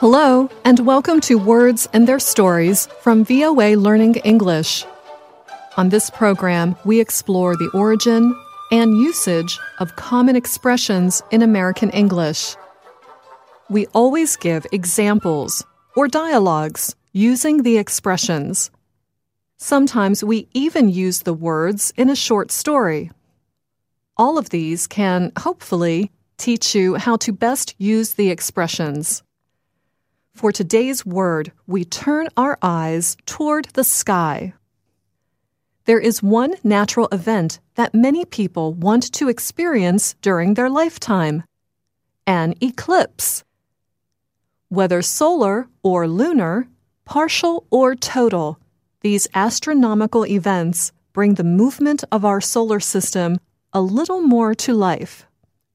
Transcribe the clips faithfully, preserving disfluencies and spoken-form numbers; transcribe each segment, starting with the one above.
Hello, and welcome to Words and Their Stories from V O A Learning English. On this program, we explore the origin and usage of common expressions in American English. We always give examples or dialogues using the expressions. Sometimes we even use the words in a short story. All of these can, hopefully, teach you how to best use the expressions. For today's word, we turn our eyes toward the sky. There is one natural event that many people want to experience during their lifetime: an eclipse. Whether solar or lunar, partial or total, these astronomical events bring the movement of our solar system a little more to life.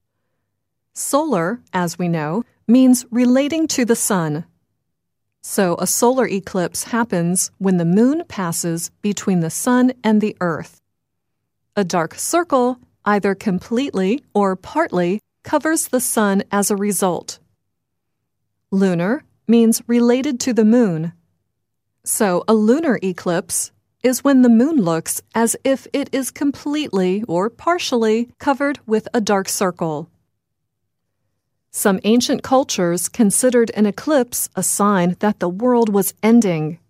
Solar, as we know, means relating to the sun. So a solar eclipse happens when the moon passes between the sun and the earth. A dark circle, either completely or partly, covers the sun as a result. Lunar means related to the moon. So a lunar eclipse is when the moon looks as if it is completely or partially covered with a dark circle. Some ancient cultures considered an eclipse a sign that the world was ending.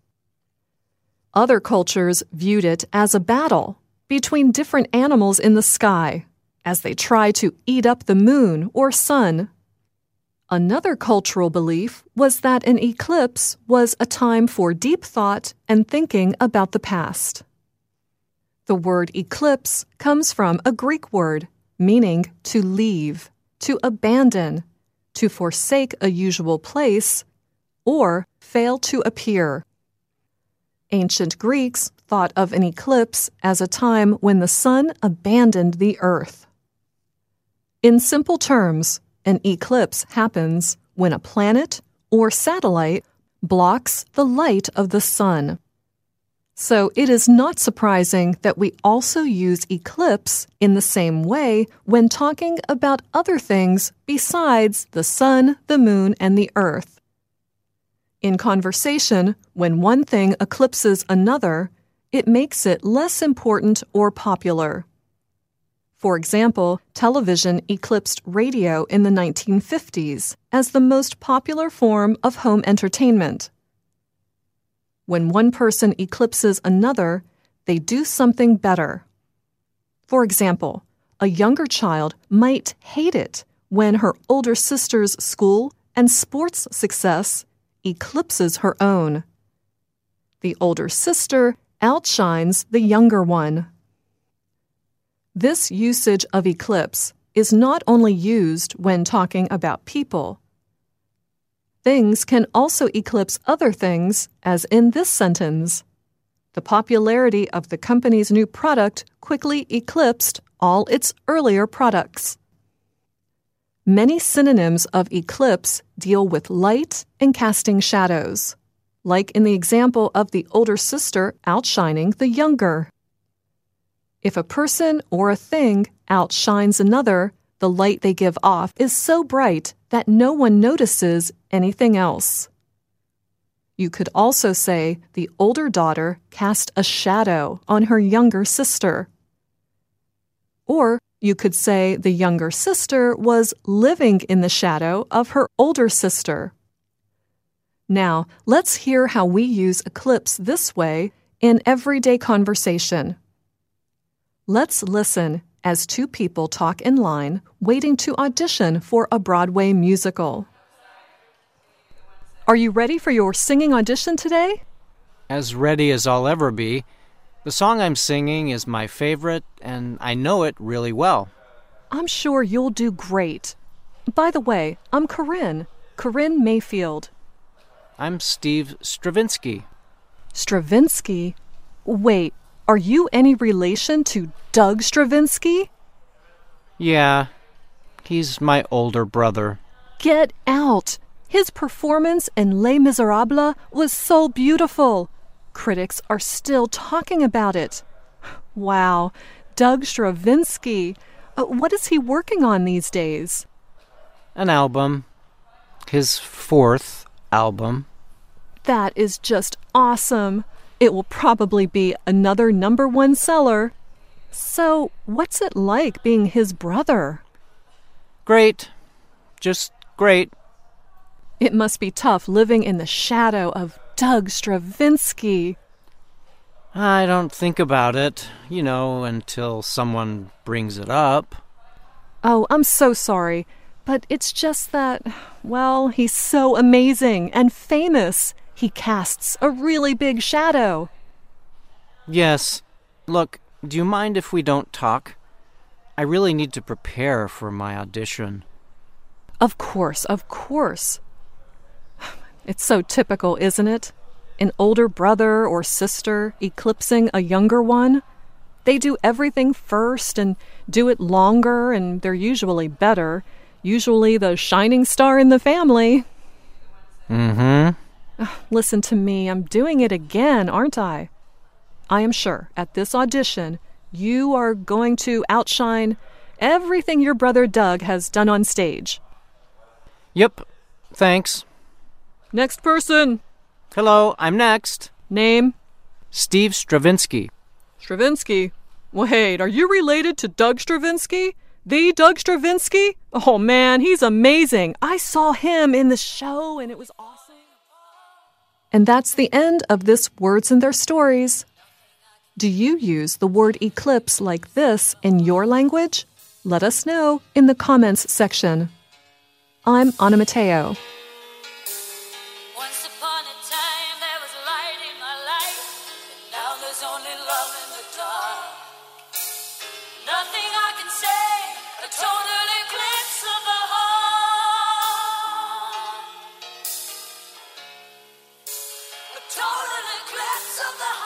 Other cultures viewed it as a battle between different animals in the sky as they try to eat up the moon or sun. Another cultural belief was that an eclipse was a time for deep thought and thinking about the past. The word eclipse comes from a Greek word meaning to leave, to abandon, to forsake a usual place, or fail to appear. Ancient Greeks thought of an eclipse as a time when the sun abandoned the earth. In simple terms, an eclipse happens when a planet or satellite blocks the light of the sun. So it is not surprising that we also use eclipse in the same way when talking about other things besides the sun, the moon, and the earth. In conversation, when one thing eclipses another, it makes it less important or popular. For example, television eclipsed radio in the nineteen fifties as the most popular form of home entertainment. When one person eclipses another, they do something better. For example, a younger child might hate it when her older sister's school and sports success eclipses her own. The older sister outshines the younger one. This usage of eclipse is not only used when talking about people. Things can also eclipse other things, as in this sentence. The popularity of the company's new product quickly eclipsed all its earlier products. Many synonyms of eclipse deal with light and casting shadows, like in the example of the older sister outshining the younger. If a person or a thing outshines another, the light they give off is so bright that no one notices anything else. You could also say the older daughter cast a shadow on her younger sister. Or you could say the younger sister was living in the shadow of her older sister. Now, let's hear how we use eclipse this way in everyday conversation. Let's listen as two people talk in line waiting to audition for a Broadway musical. Are you ready for your singing audition today? As ready as I'll ever be. The song I'm singing is my favorite, and I know it really well. I'm sure you'll do great. By the way, I'm Corinne, Corinne Mayfield. I'm Steve Stravinsky. Stravinsky? Wait, are you any relation to Doug Stravinsky? Yeah, he's my older brother. Get out! His performance in Les Miserables was so beautiful. Critics are still talking about it. Wow, Doug Stravinsky. Uh, what is he working on these days? An album. His fourth, album. That is just awesome. It will probably be another number one seller. So, what's it like being his brother? Great. Just great. It must be tough living in the shadow of Doug Stravinsky. I don't think about it, you know, until someone brings it up. Oh, I'm so sorry. But it's just that, well, he's so amazing and famous. He casts a really big shadow. Yes. Look, do you mind if we don't talk? I really need to prepare for my audition. Of course, of course. It's so typical, isn't it? An older brother or sister eclipsing a younger one. They do everything first and do it longer, and they're usually better. Usually the shining star in the family. Mm-hmm. Listen to me, I'm doing it again, aren't I? I am sure at this audition, you are going to outshine everything your brother Doug has done on stage. Yep. Thanks. Next person. Hello, I'm next. Name? Steve Stravinsky. Stravinsky? Wait, are you related to Doug Stravinsky? The Doug Stravinsky? Oh man, he's amazing. I saw him in the show and it was awesome. And that's the end of this Words and Their Stories. Do you use the word eclipse like this in your language? Let us know in the comments section. I'm Anna Mateo. Once upon a time there was light in my life, and now there's only love in the dark. Nothing I can say, a total eclipse of the heart. A total eclipse of the heart.